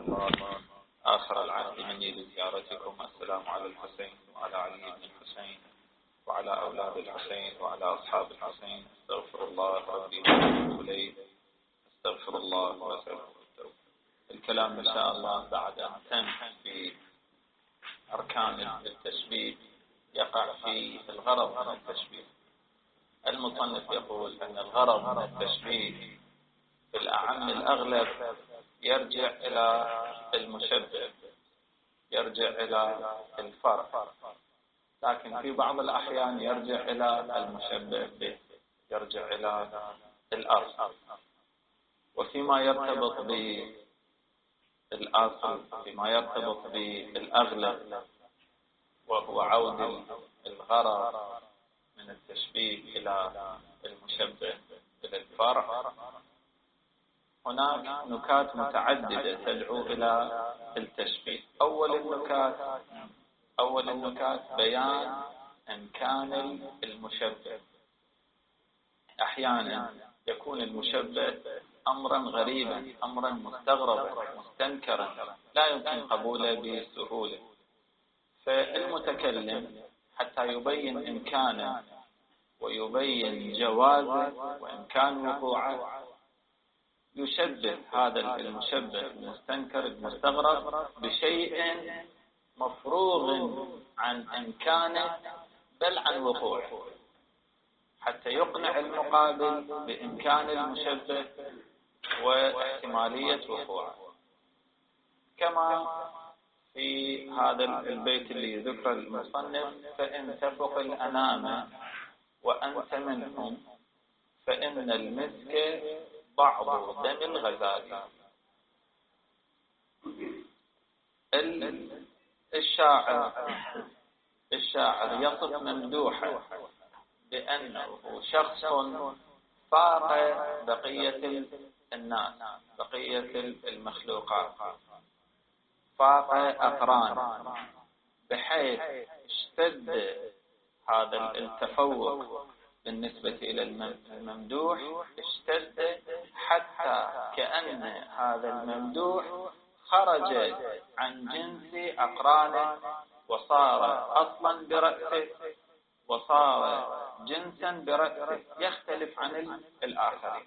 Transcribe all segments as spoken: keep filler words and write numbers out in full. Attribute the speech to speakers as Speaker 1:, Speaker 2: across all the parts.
Speaker 1: الله آخر العهد مني لزيارتكم. السلام على الحسين وعلى علي بن الحسين وعلى أولاد الحسين وعلى أصحاب الحسين. استغفر الله ربي وأتوب إليه. استغفر الله وأسأله التوبة. الكلام إن شاء الله بعد أن تم في أركان التشبيه يقع في الغرض من التشبيه. المصنف يقول أن الغرض من التشبيه في الأعم الأغلب يرجع إلى المشبه، يرجع إلى الفرق، لكن في بعض الأحيان يرجع إلى المشبه به، يرجع إلى الأصل. وفيما يرتبط بالأصل، فيما يرتبط بالأغلب وهو عود الغرض من التشبيه إلى المشبه إلى الفرع، هناك نكات متعددة تدعو إلى التشبيه. أول النكات أول النكات بيان إمكان المشبه. أحيانا يكون المشبه أمرا غريبا، أمرا مستغربا مستنكرا لا يمكن قبوله بسهولة، فالمتكلم حتى يبين إمكانه ويبين جوازه وإمكان وقوعه يشبه هذا المشبه المستنكر المستغرب بشيء مفروغ عن إمكانه بل عن وقوعه، حتى يقنع المقابل بإمكان المشبه واحتمالية وقوعه. كما في هذا البيت اللي ذكر المصنف: فإن تفق الأنام وأنت منهم فإن المسك بعض دم الغزال. الشاعر الشاعر يصف ممدوحا بأنه شخص فاق بقية الناس، بقية المخلوقات، فاق أقران، بحيث اشتد هذا التفوق بالنسبة إلى الممدوح، اشتد حتى كأن هذا الممدوح خرج عن جنس أقرانه وصار أصلا برأسه، وصار جنسا برأسه يختلف عن الآخرين.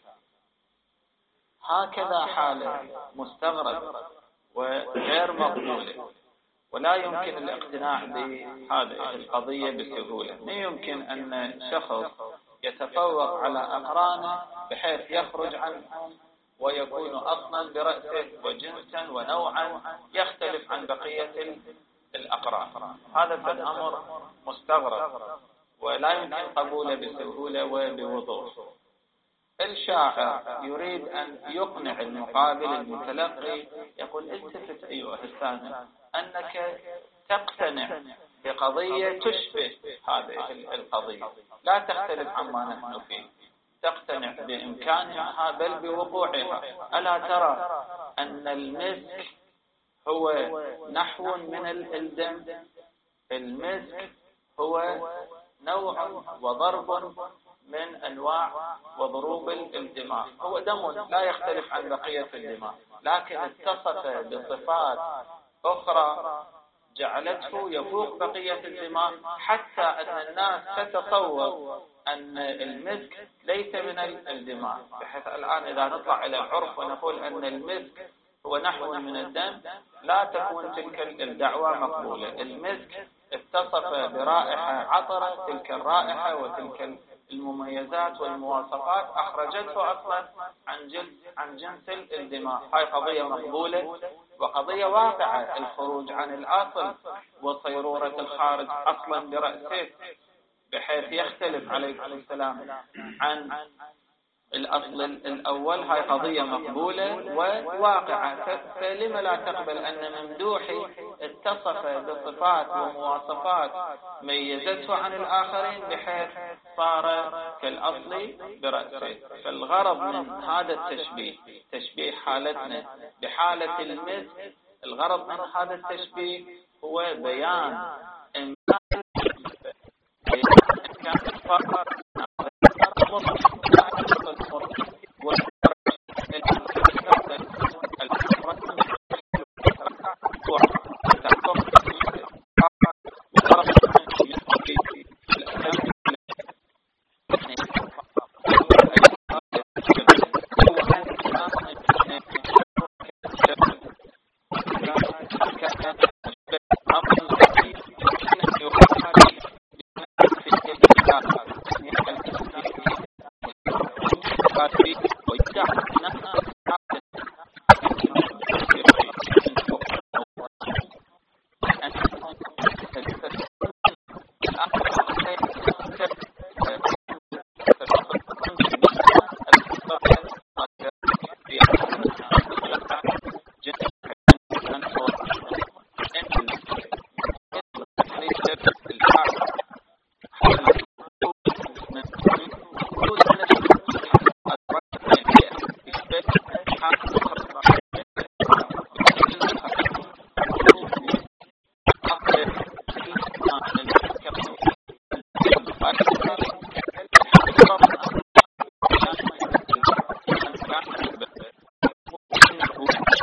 Speaker 1: هكذا حالة مستغرب وغير مقبولة، ولا يمكن الاقتناع بهذه القضية بسهولة. ما يمكن أن شخص يتفوق على أقرانه بحيث يخرج عنهم ويكون أصلا برأسه وجنسا ونوعا يختلف عن بقية الأقران. هذا الأمر مستغرب ولا يمكن قبوله بسهولة وبوضوح. الشاعر يريد أن يقنع المقابل المتلقي، يقول: التفت أيها السامع أنك تقتنع بقضية تشبه هذه القضية، لا تختلف عما نحن فيه، تقتنع بإمكانها بل بوقوعها. ألا ترى أن المسك هو نحو من الدم؟ المسك هو نوع وضرب من أنواع وضروب الدماء، هو دم لا يختلف عن بقية الدماء، لكن اتصف بصفات أخرى جعلته يفوق بقية الدماء، حتى أن الناس تتصور أن المسك ليس من الدماء، بحيث الآن إذا نطلع إلى العرف ونقول أن المسك هو نحو من الدم لا تكون تلك الدعوة مقبولة. المسك اتصف برائحة عطرة، تلك الرائحة وتلك المميزات والمواصفات أخرجته أصلا عن جنس عن جنس الدماء. هاي قضية مقبولة وقضية واقعة، الخروج عن الأصل وصيرورة الخارج أصلا برأسه بحيث يختلف عليكم السلام عن الأصل الأول. هاي قضية مقبولة وواقعة، فلما لا تقبل أن ممدوحي اتصف بصفات ومواصفات ميزته عن الآخرين بحيث صار كالأصل برأسه؟ فالغرض من هذا التشبيه، تشبيه حالتنا بحالة المسك، الغرض من هذا التشبيه هو بيان إمكان الفقر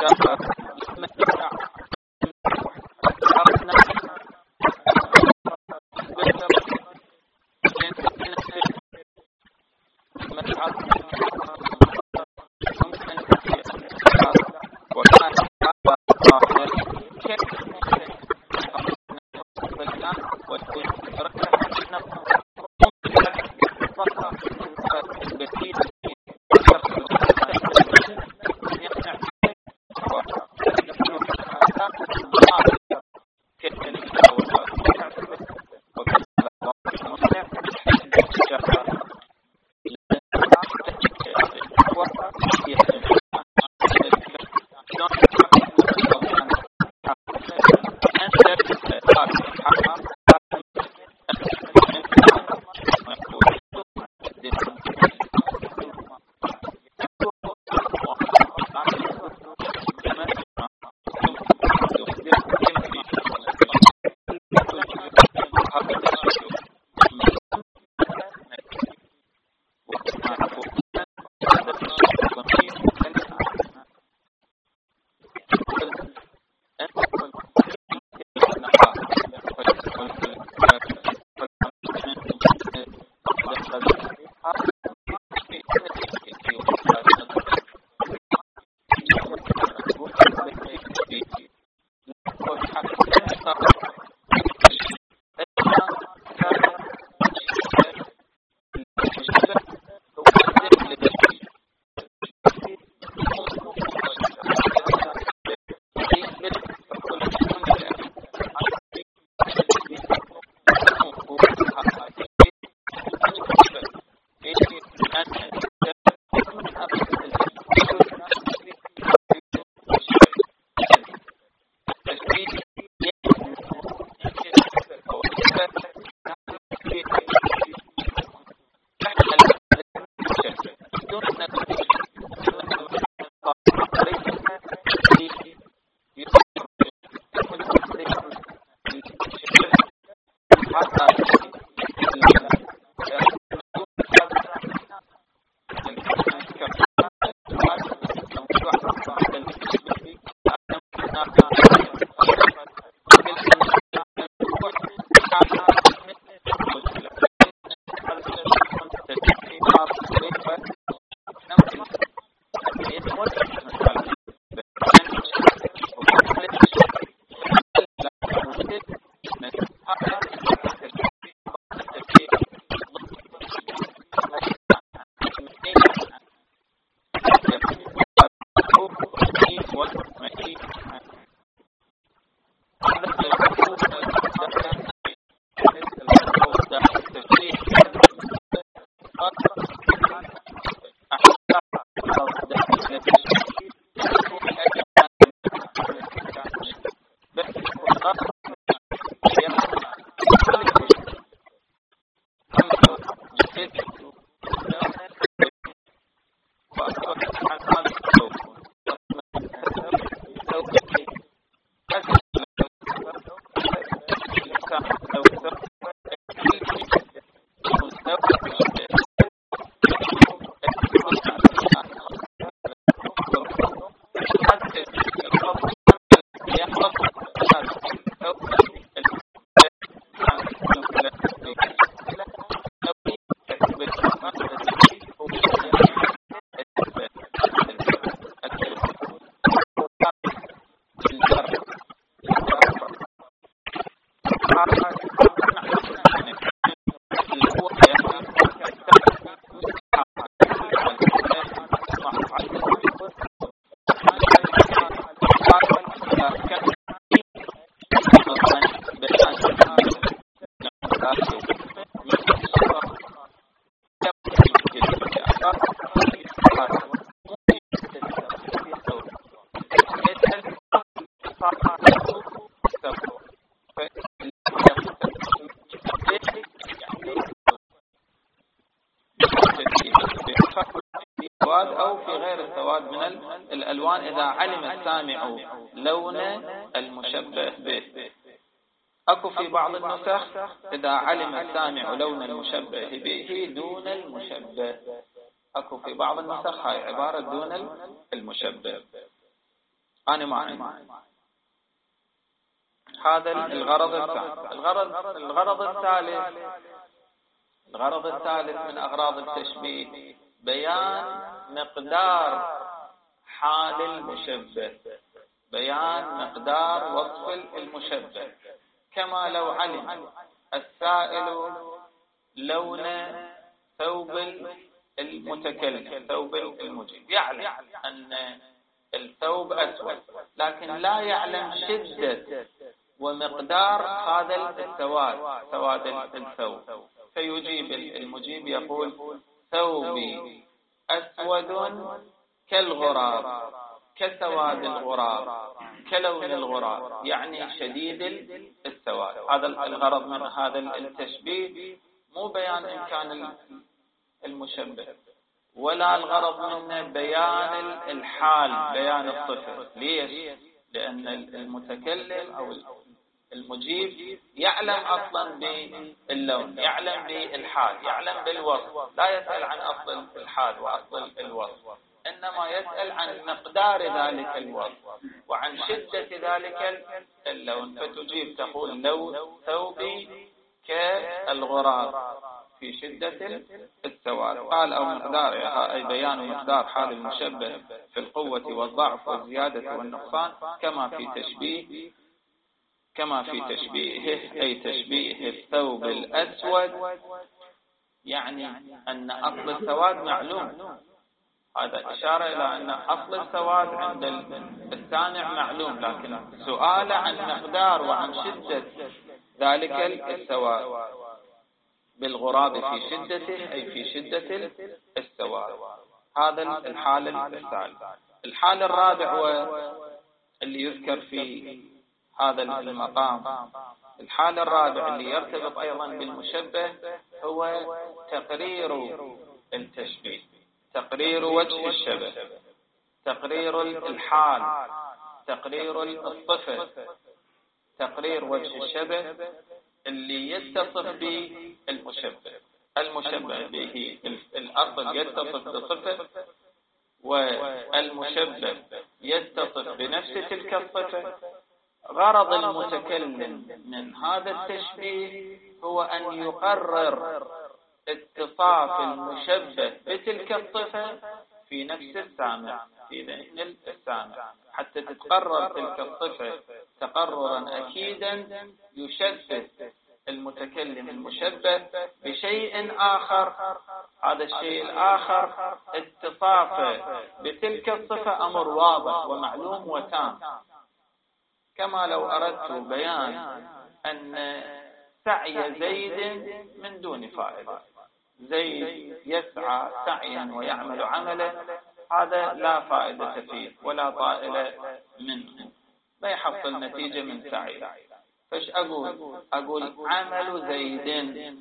Speaker 1: أو في غير السواد من الألوان إذا علم السامع لون المشبه به. أكو في بعض النسخ إذا علم السامع لون المشبه به دون المشبه. أكو في بعض النسخ هاي عبارة دون المشبه. أنا معي. هذا الغرض الثالث. الغرض الغرض الثالث الغرض الثالث من أغراض التشبيه بيان مقدار حال المشبه، بيان مقدار وصف المشبه، كما لو علم السائل لون ثوب المتكلم، ثوب المجيب، يعلم أن الثوب أسود، لكن لا يعلم شدة ومقدار هذا السواد، سواد الثوب، فيجيب المجيب يقول ثوبي أسود كالغراب، كسواد الغراب، كلون الغراب، يعني شديد السواد. هذا الغرض من هذا التشبيه، مو بيان إمكان المشبه، ولا الغرض منه بيان الحال، بيان الصفة. ليش؟ لأن المتكلم أو المجيب يعلم أصلا باللون، يعلم بالحال، يعلم بالوصف، لا يسأل عن أصل الحال وأصل الوصف، إنما يسأل عن مقدار ذلك الوصف وعن شدة ذلك اللون. فتجيب تقول لو ثوبي كالغراب في شدة السواد. قال أو مقدار، أي بيان مقدار حال المشبه في القوة والضعف والزيادة والنقصان، كما في تشبيه كما في تشبيهه، أي تشبيه الثوب الأسود، يعني أن أصل السواد معلوم. هذا إشارة إلى أن أصل السواد عند السامع معلوم، لكن سؤال عن مقدار وعن شدة ذلك السواد. بالغراب في شدته، أي في شدة السواد. هذا الحال الثالث. الحال الرابع واللي يذكر في هذا المقام، الحال الرابع اللي يرتبط أيضا بالمشبه، هو تقرير التشبيه، تقرير وجه الشبه، تقرير الحال، تقرير الصفة، تقرير وجه الشبه اللي يتصف به المشبه. المشبه به الأصل يتصف بصفة، والمشبه يتصف بنفس تلك الصفة. غرض المتكلم من هذا التشبيه هو أن يقرر اتصاف المشبه بتلك الصفة في نفس السامع، في ذهن السامع، حتى تتقرر تلك الصفة تقررا أكيدا يشبه المتكلم المشبه بشيء آخر. هذا الشيء الآخر اتصافه بتلك الصفة أمر واضح ومعلوم وتام. كما لو أردت بيان أن سعي زيد من دون فائدة، زيد يسعى سعيا ويعمل عملا، هذا لا فائدة فيه ولا طائل منه، ما يحصل نتيجة من سعي. فايش أقول؟ أقول عمل زيد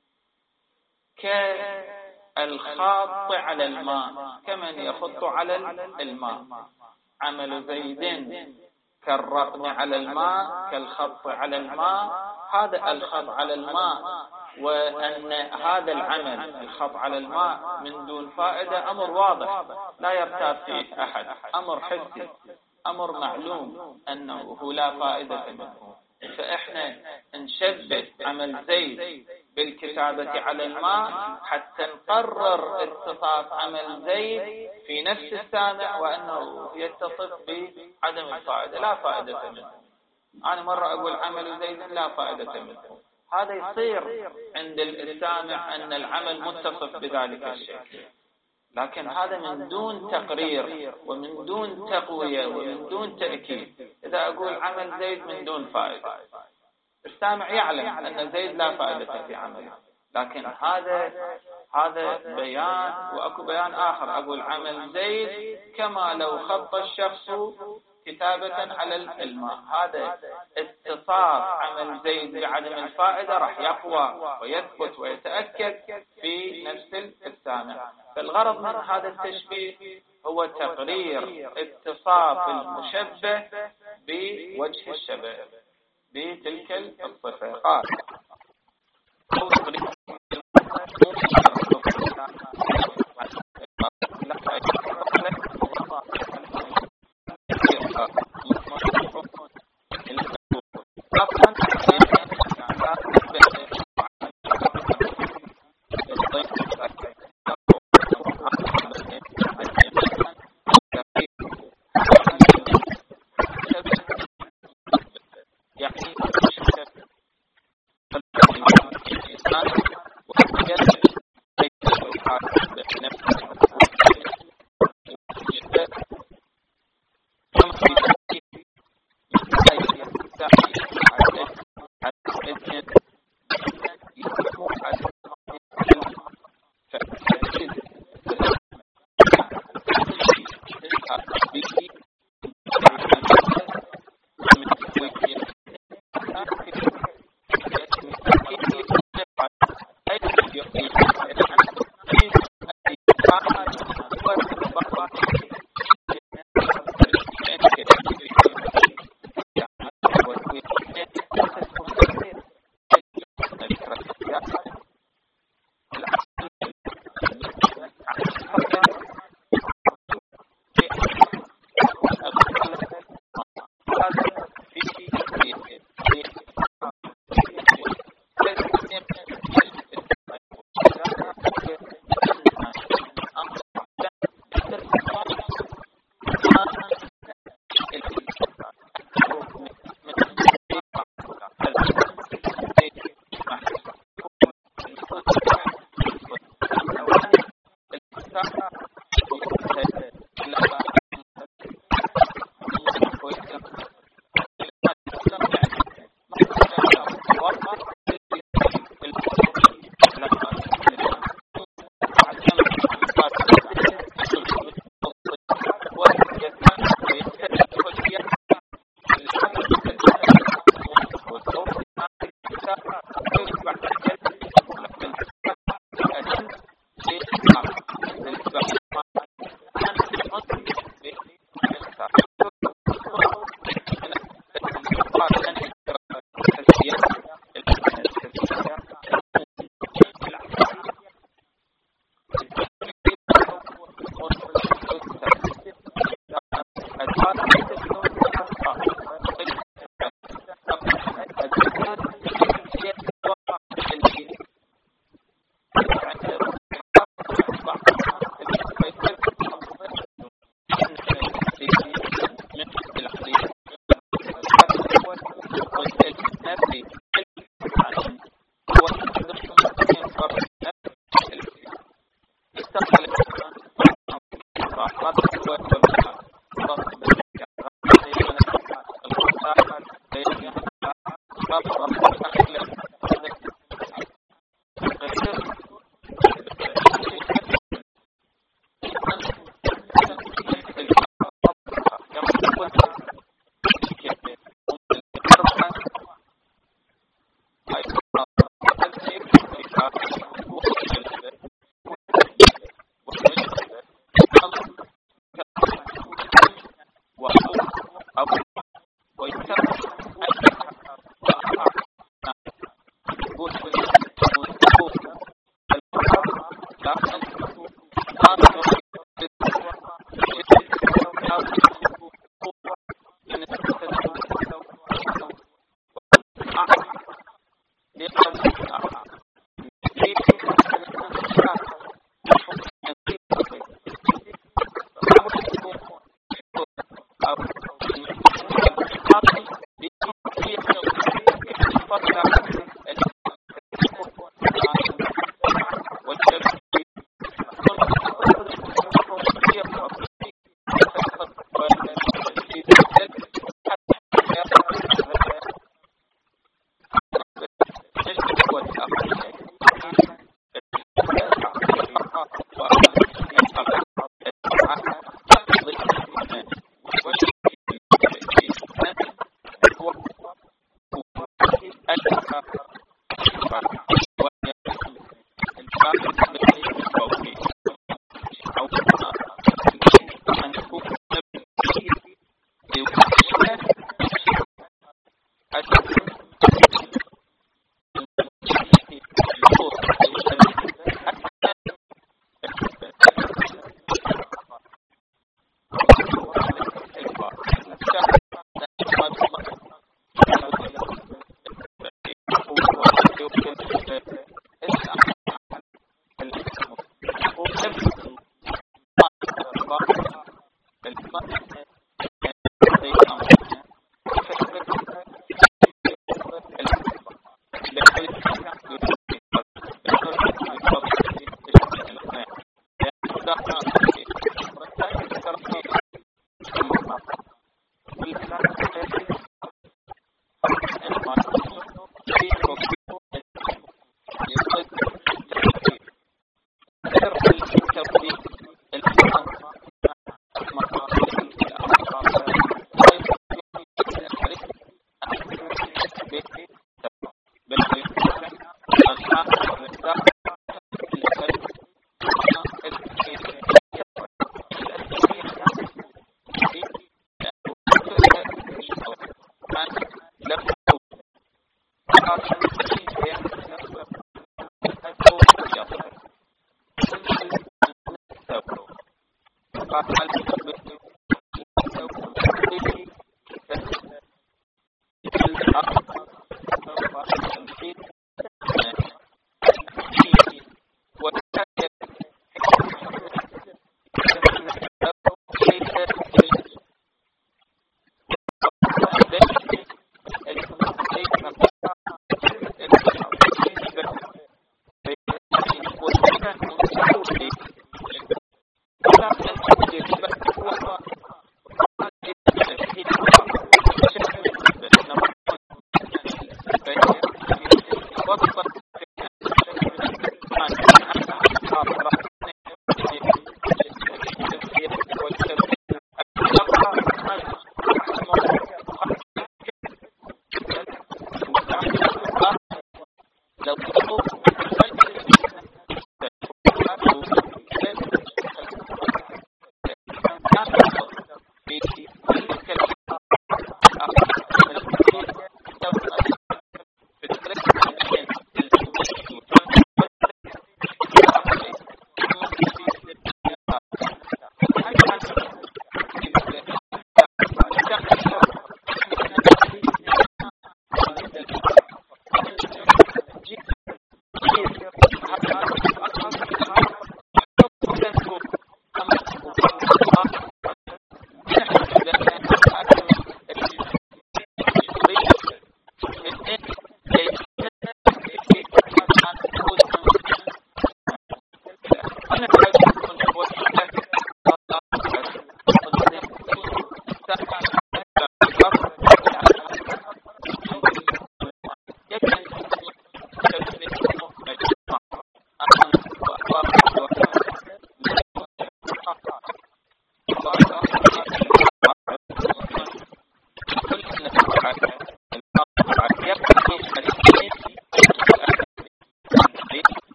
Speaker 1: كالخاط على الماء، كمن يخط على الماء. عمل زيد كالرقم على الماء، كالخط على الماء. هذا الخط على الماء وأن هذا العمل الخط على الماء من دون فائدة أمر واضح لا يرتاب فيه أحد، أمر حسي، أمر معلوم أنه لا فائدة منه. فإحنا نشبه عمل زيد بالكتابة على الماء حتى نقرر اتصاف عمل زيد في نفس السامع وأنه يتصف بعدم الفائدة، لا فائدة منه. أنا مرة أقول عمل زيد لا فائدة منه، هذا يصير عند السامع أن العمل متصف بذلك الشيء، لكن هذا من دون تقرير ومن دون تقوية ومن دون تأكيد. إذا أقول عمل زيد من دون فائدة، السامع يعلم أن زيد لا فائدة في عمله، لكن هذا هذا بيان. وأكو بيان آخر، أقول عمل زيد كما لو خط الشخص كتابة على الماء، هذا اتصاف عمل زيد بعدم الفائدة راح يقوى ويثبت ويتأكد في نفس السامع. فالغرض من هذا التشبيه هو تقرير اتصاف المشبه بوجه الشبه بتلك الصفة. قال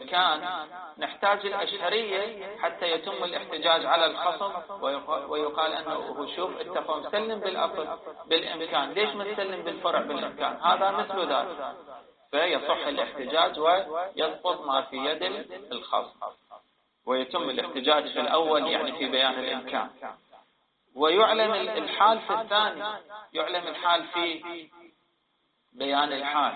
Speaker 1: الإمكان نحتاج الأشهرية حتى يتم الاحتجاج على الخصم، ويقال أنه شوف أنت مسلم بالأصل بالإمكان، ليش مسلم بالفرع بالإمكان؟ هذا مثل ذلك، فيصح الاحتجاج ويسقط ما في يد الخصم، ويتم الاحتجاج في الأول يعني في بيان الإمكان. ويعلم الحال في الثاني، يعلم الحال في بيان الحال،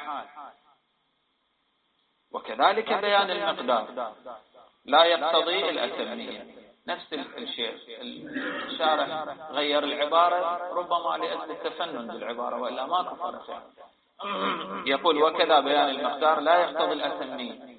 Speaker 1: وكذلك بيان المقدار لا يقتضي الأتمية. نفس الشيء الشارح غير العبارة ربما لأجل التفنن بالعبارة وإلا ما كفر. يقول وكذا بيان المقدار لا يقتضي الأتمية.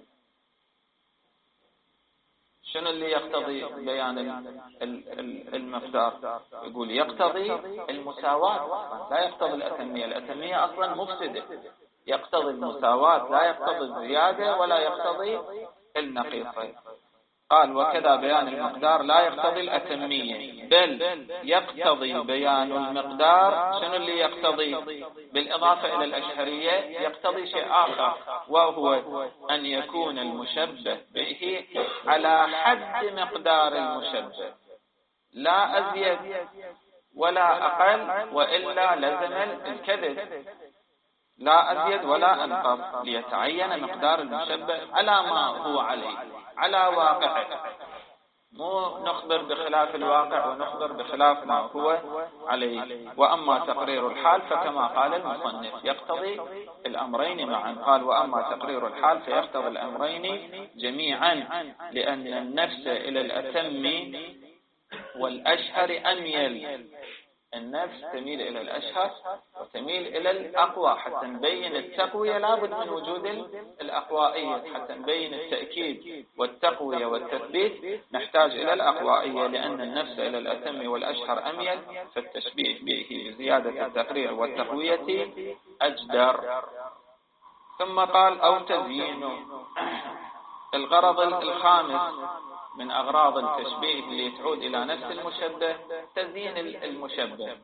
Speaker 1: شنو اللي يقتضي بيان المقدار؟ يقول يقتضي المساواة، لا يقتضي الأتمية. الأتمية أصلا مفسدة، يقتضي المساواة لا يقتضي الزيادة ولا يقتضي النقيصة. قال وكذا بيان المقدار لا يقتضي الأتمية، بل يقتضي بيان المقدار. شنو اللي يقتضي؟ بالإضافة إلى الأشهرية يقتضي شيء آخر، وهو أن يكون المشبه به على حد مقدار المشبه، لا أزيد ولا أقل، وإلا لزم الكذب. لا أزيد ولا أنقص، ليتعين مقدار المشبه على ما هو عليه، على واقعه، مو نخبر بخلاف الواقع ونخبر بخلاف ما هو عليه. وأما تقرير الحال فكما قال المصنف يقتضي الأمرين معا. قال وأما تقرير الحال فيقتضي الأمرين جميعا، لأن النفس إلى الأتم والأشهر أميل. النفس تميل إلى الأشهر وتميل إلى الأقوى. حتى نبين التقوية لابد من وجود الأقوائية، حتى نبين التأكيد والتقوية والتثبيت نحتاج إلى الأقوائية، لأن النفس إلى الأتم والأشهر أميل، فالتشبيه به بزيادة التقرير والتقوية أجدر. ثم قال أو تزيينه. الغرض الخامس من أغراض التشبيه اللي تعود إلى نفس المشبه تزيين المشبه.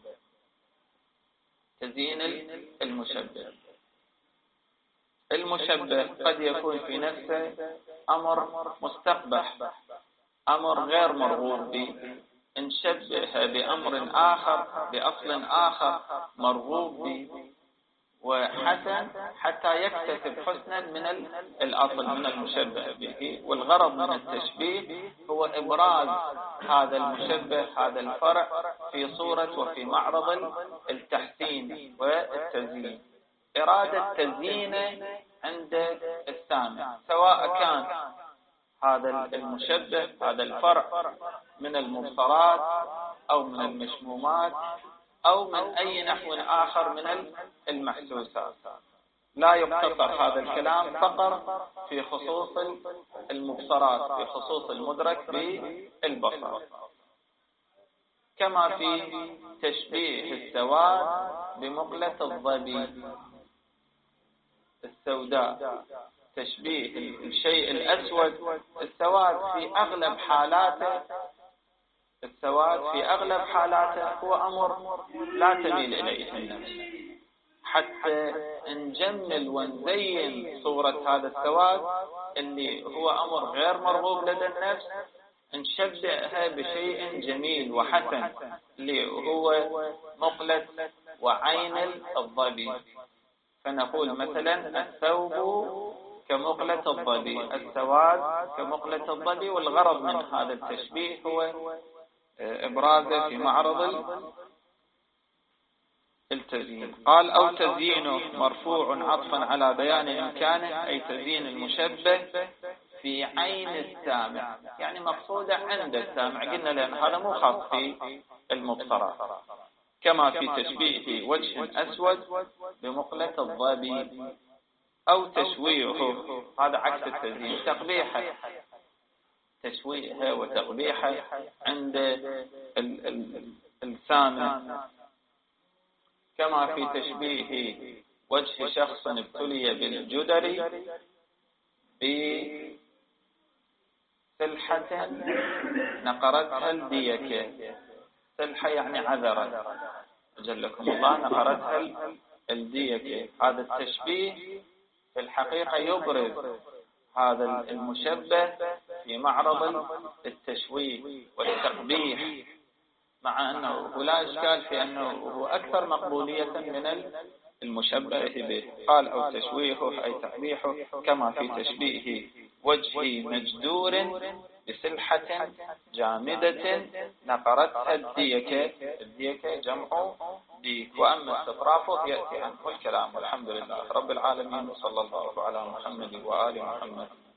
Speaker 1: تزيين المشبه المشبه قد يكون في نفسه أمر مستقبح، أمر غير مرغوب به، نشبه بأمر آخر بأصل آخر مرغوب به وحسن حتى يكتسب حسنا من الأصل من المشبه به. والغرض من التشبيه هو إبراز هذا المشبه هذا الفرع في صورة وفي معرض التحسين والتزيين. إرادة تزيينه عند السامع، سواء كان هذا المشبه هذا الفرع من المبصرات أو من المشمومات أو من أي نحو آخر من المحسوسات. لا يقتصر هذا الكلام فقط في خصوص المبصرات، في خصوص المدرك بالبصر، كما في تشبيه السواد بمقلة الظبي السوداء. تشبيه الشيء الأسود السواد في أغلب حالاته السواد في أغلب حالاته هو أمر لا تميل إليه النفس. حتى نجمل ونزين صورة هذا السواد اللي هو أمر غير مرغوب لدى النفس، نشبهها بشيء جميل وحسن اللي هو مقلة وعين الظبي. فنقول مثلا الثوب كمقلة الظبي، السواد كمقلة الظبي. والغرض من هذا التشبيه هو إبرازه في معرض التزيين. قال أو تزيينه مرفوع عطفا على بيان إمكانه، أي تزيين المشبه في عين السامع، يعني مقصودة عند السامع. قلنا لأن هذا مو خاص في المبصرات، كما في تشبيه وجه أسود بمقلة الظبي. أو تشويهه، هذا عكس التزيين، تقبيحه، تشويهه وتقبيحه عند السامع، كما في تشبيه وجه شخص ابتلي بالجدر بسلحة نقرتها الديكة. سلحة يعني عذرة، أجلكم الله، نقرتها الديكة. هذا التشبيه في الحقيقة يبرز هذا المشبه في معرض التشويه والتقبيح، مع أنه لا إشكال في أنه هو أكثر مقبولية من المشبه به. قال أو تشويهه أي تقبيحه، كما في تشبيه وجه مجدور بسلحة جامدة نقرتها الديكة. الديكة جمع ديك، وأما استطرافه يأتي عنه الكلام. والحمد لله رب العالمين، وصلى الله على محمد وآل محمد.